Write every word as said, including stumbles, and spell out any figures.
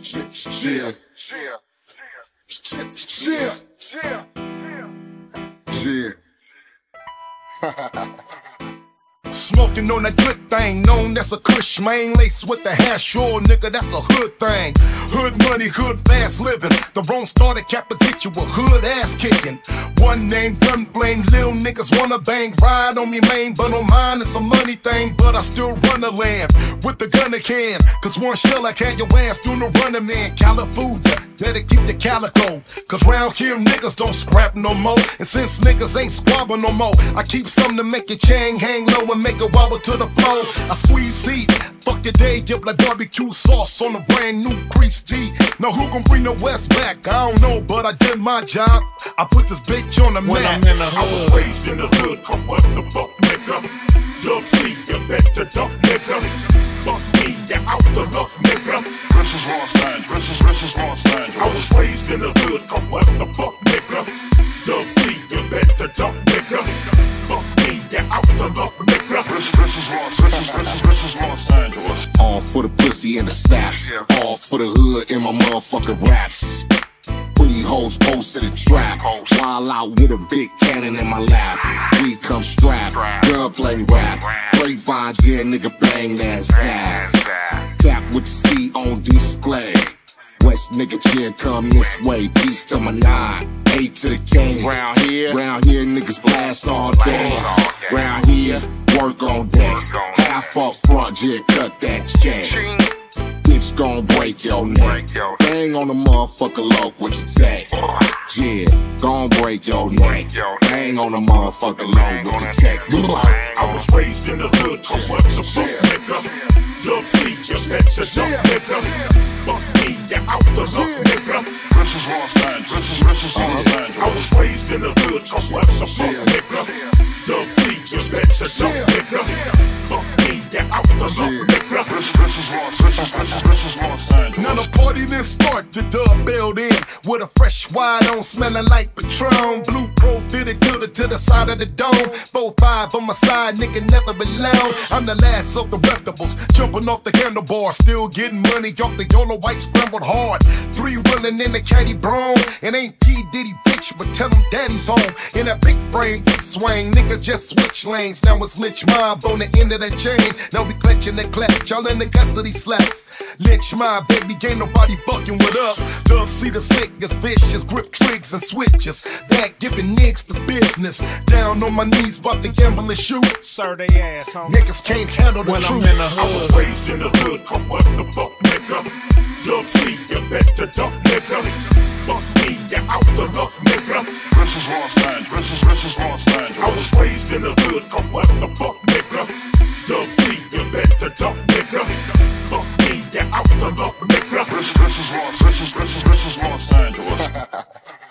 Yeah. Yeah. Yeah. Smoking on that good thing, known as a kush, man. Laced with the hash, sure, nigga, that's a hood thing. Hood money, hood fast living. The wrong starter cap will get you a hood ass kicking. One name, gun flame, lil niggas wanna bang. Ride on me, man, but on mine it's a money thing. But I still run the land with the gun in hand. Cause one shell I had your ass doing the running man. California, better keep the calico. Cause round here niggas don't scrap no more. And since niggas ain't squabbling no more, I keep something to make your chain hang low and make it wobble to the floor. I squeeze heat, fuck your day up like barbecue sauce on a brand new crease tee. Now who gon' bring the West back? I don't know, but I did my job. I put this bitch on the when map. I'm in the hood. I was raised in the hood, come what the fuck, nigga. Dub C, you better duck, nigga. Fuck me, you out the luck, nigga. This is Los Angeles. This is, this is Los Angeles. I was raised in the hood, come what the fuck, nigga. Dub C, you better duck, nigga. Fuck me, you out the luck, nigga. This, this is Los, this is, this is, this is Los Angeles. All for the pussy and the snaps. All for the hood in my motherfucking raps. Pretty hoes posted a trap. While out with a big cannon in my lap. We come strapped. Girl play rap. Grapevines, yeah, nigga bang that zap. Tap with the C on display. West nigga chill come this way. Peace to my nine. A to the K. Round here, round here niggas blast all day. Round here, work on deck. Half up front, yeah, cut that check. Bitch gon' break your neck. Bang on the motherfucker low, what you say? Yeah, gon' break your neck. Bang on the motherfucker low, what you take? I was raised in the hood, come what the fuck, nigga. Dub C, you better duck, nigga. Fuck me, you out the luck, nigga. This is Los Angeles. This is, this is Los Angeles. I was raised in the hood, come what the fuck, nigga. Dub C, you better duck, nigga. Fuck me, you out the luck, nigga. This, this is Los, this is, this is, this is Los Angeles. Now the party didn't start, the dub build in with a fresh wide on, smelling like Patron. Blue Pro fitted to the, to the side of the dome. four five on my side, nigga never been loud. I'm the last of the reptables, jumping off the handlebar, still getting money off the yellow white scrambled hard. Three wheeling in the caddy brown, and ain't P Diddy bitch, but tell him daddy's home. In that big frame, big swing, nigga just switch lanes. Now it's Lynch Mob on the end of that chain. Now we clutching the clutch, y'all in the custody slaps. Lynch Mob, baby, ain't nobody fucking with us. Dub C the sickest, vicious, grip tricks and switches. That giving niggas the business. Down on my knees, but the gamble and shoot. Sir, they ass, homie. Niggas can't handle the When I'm truth. in the I was hood. raised in the hood, come what the fuck, nigga. Dub C, you better duck, nigga. Fuck me, you out the luck, nigga. This is Los Angeles. This is, this is Los Angeles. I was raised in the hood, come what the fuck, nigga. Dub C, you better duck, nigga. Fuck me, you out the luck, nigga. This, this is Los, this is, this is, this is Los Angeles.